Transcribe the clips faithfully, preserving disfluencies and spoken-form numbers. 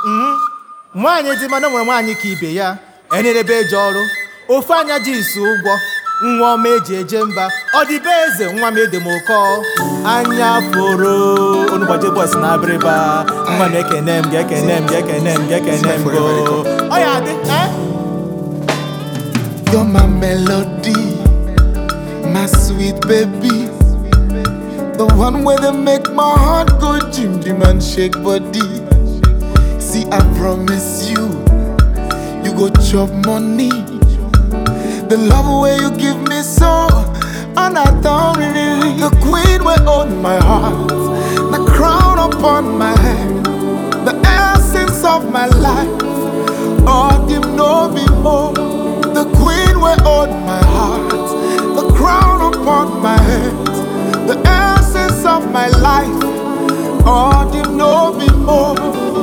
Nwaanyị dị mana nwere nwaanyị ka ibe ya enyerebe eje ọrụ ofu anya ji isi ụgwọ nwa ọma eji eje mba ọ dị be eze nwa m edemoko anya foro onugbaje bọs na abịrịba nwa m ekene m ga-ekene m ga-ekene m ga-ekene m go ọ ya dị eh? You're my melody, my sweet baby, the one where they make my heart go jim jim and shake body. See, I promise you, you go chop money. The love way you give me so, and I don't really. The queen will own my heart, the crown upon my head, the essence of my life. Oh, dim no be more. The queen will own my heart, the crown upon my head, the essence of my life. Oh, dim no be more.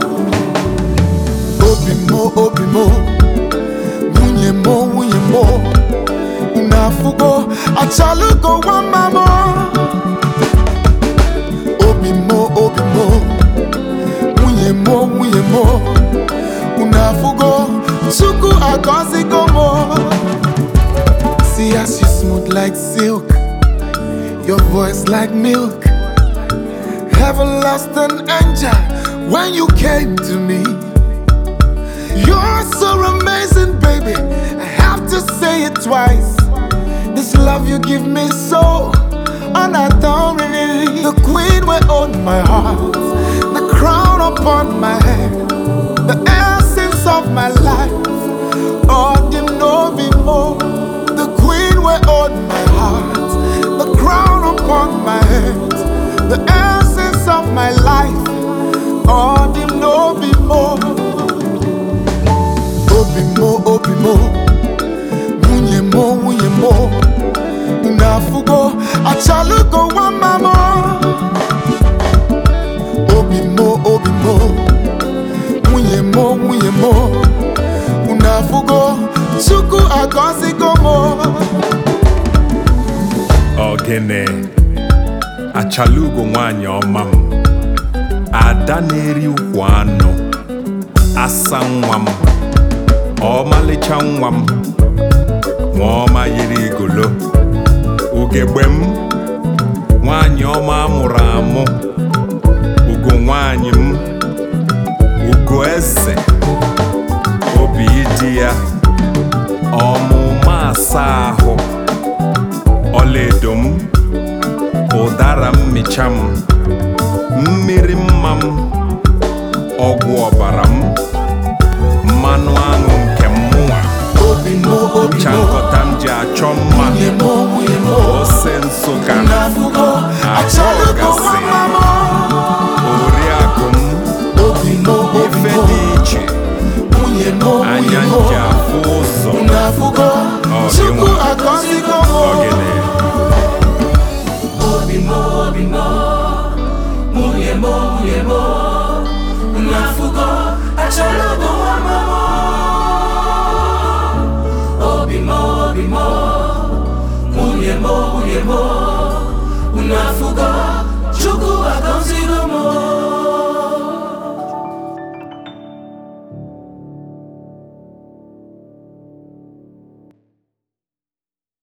Obi mo, obi mo, munye mo, munye mo. Unafugo, achalugo wama mo. Obi mo, obi mo, munye mo, munye mo. Unafugo, suku agozi gomo. See as you smooth like silk, your voice like milk. Heaven lost an angel when you came to me. You're so amazing, baby, I have to say it twice. This love you give me so, and I don't really. The queen will own my heart, the crown upon my head, the essence of my life. Oh, dim no be more. The queen will own my heart, the crown upon my head, the essence of my life. Oh, dim no be more. Obi mo, obi mo, munye mo, munye mo. Unafugo, achalugo wama mo. Obi mo, obi mo, munye mo, munye mo. Unafugo, chuku agozi gomo. Ogene, achalugo nwanyi ọma m. Ada na-eri ukwu anụ, asa nwa m. Ọmalịcha nwa m, nwa ọma yiri igolo. Ugegbe m, nwaanyị ọma amụrụ amụ. Ugo nwaanyị m, ugo eze. Obi ịdị ya, ọmụma asa ahụ. Ọlaedo m, ụdara mmicha m. Mmiri mma m, ọgwụ ọbara m. Mmanụ aṅụ nke mmụọ. Obi mo, obi mo, chankọta m ji achọ mma. munye mo, munye mo. Ose Nsụka, Unafugo, achalugo Akọgasị, wama mo. Oriakụ m, Obi mo, obi ife mo, dị iche. munye mo, munye Anya mo. nji afụ ụzọ. Unafugo, Ọ dị chuku nwa. agozi gomo. Ogene, Obi mo, obi mo, munye mo, munye mo. Unafugo, achalugo wama mo. Obi mo, obi mo, munye mo, munye mo. Unafugo, chuku agozi gomo.